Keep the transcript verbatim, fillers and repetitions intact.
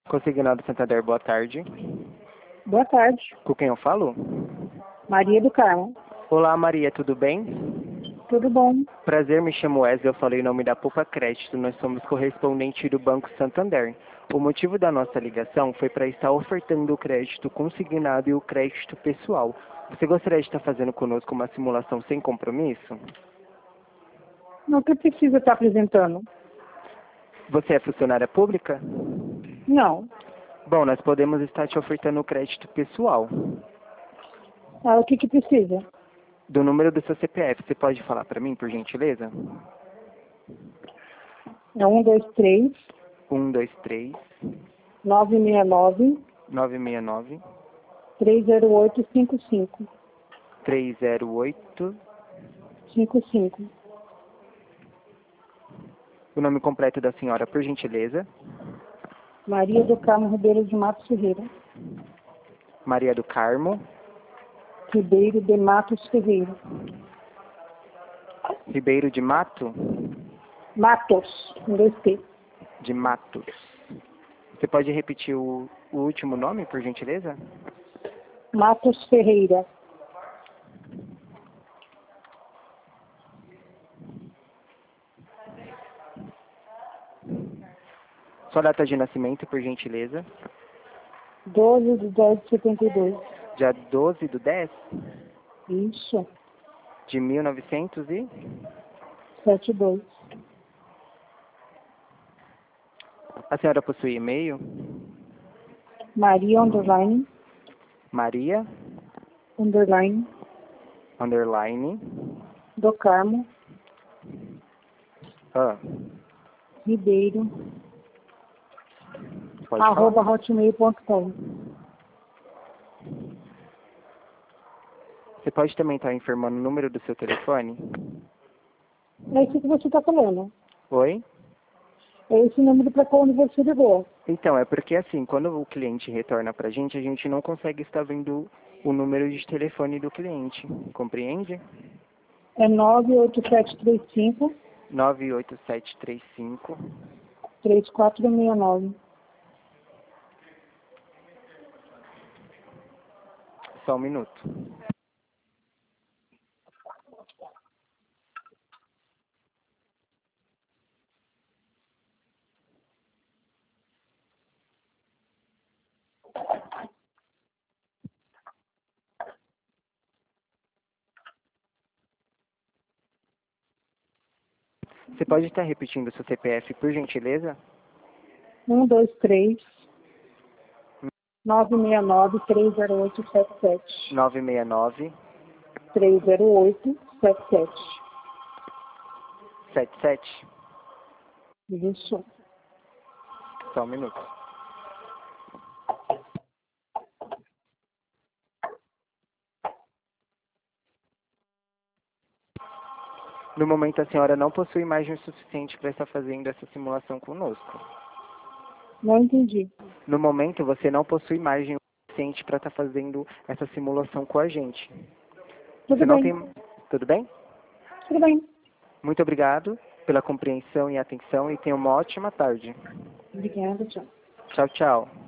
Consignado Santander, boa tarde. Boa tarde. Com quem eu falo? Maria do Carmo. Olá, Maria, tudo bem? Tudo bom? Prazer, me chamo Wesley, eu falei em nome da Poupa Crédito, nós somos correspondente do Banco Santander. O motivo da nossa ligação foi para estar ofertando o crédito consignado e o crédito pessoal. Você gostaria de estar fazendo conosco uma simulação sem compromisso? Não, o que precisa estar apresentando? Você é funcionária pública? Não. Bom, nós podemos estar te ofertando o crédito pessoal. Ah, o que que precisa? Do número do seu C P F, você pode falar para mim, por gentileza? É um, dois, três, um, dois, três, nove seis nove, nove seis nove, três zero oito, cinco cinco. três zero oito. cinco cinco. O nome completo da senhora, por gentileza? Maria do Carmo Ribeiro de Matos Ferreira. Maria do Carmo Ribeiro de Matos Ferreira. Ribeiro de Mato? Matos, com dois T. De Matos. Você pode repetir o, o último nome, por gentileza? Matos Ferreira. Sua data de nascimento, por gentileza? doze de dez de setenta e dois. Dia doze do dez Isso. de mil novecentos e... setenta e dois. A senhora possui e-mail? Maria underline, Maria, underline, underline, do Carmo, ah, Ribeiro, pode arroba falar? hotmail ponto com. Você pode também estar informando o número do seu telefone? É isso que você está falando. Oi? É esse número para qual você ligou. Então, é porque assim, quando o cliente retorna pra gente, a gente não consegue estar vendo o número de telefone do cliente. Compreende? É nove oito sete três cinco, nove oito sete três cinco. três quatro seis nove. Só um minuto. Você pode estar repetindo o seu C P F, por gentileza? um dois três, nove seis nove, três zero oito sete sete. nove seis nove, três zero oito sete sete. sete sete. Isso. Só um minuto. No momento, a senhora não possui imagem suficiente para estar fazendo essa simulação conosco. Não entendi. No momento, você não possui imagem suficiente para estar fazendo essa simulação com a gente. Tudo Você não bem. tem... Tudo bem? Tudo bem. Muito obrigado pela compreensão e atenção e tenha uma ótima tarde. Obrigada, tchau. Tchau, tchau.